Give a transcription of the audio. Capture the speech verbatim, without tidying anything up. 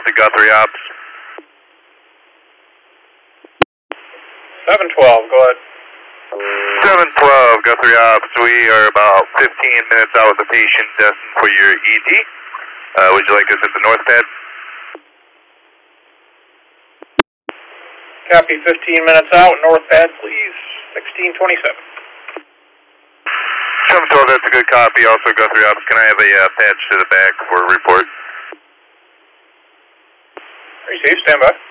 to Guthrie Ops. seven twelve, go ahead. seven twelve, Guthrie Ops. We are about fifteen minutes out with the patient destined for your E T. Uh, would you like us at the north pad? Copy, fifteen minutes out, north pad, please. sixteen twenty-seven. seven twelve, that's a good copy. Also, Guthrie Ops, can I have a uh, patch to the back for a report? Receive, stand by.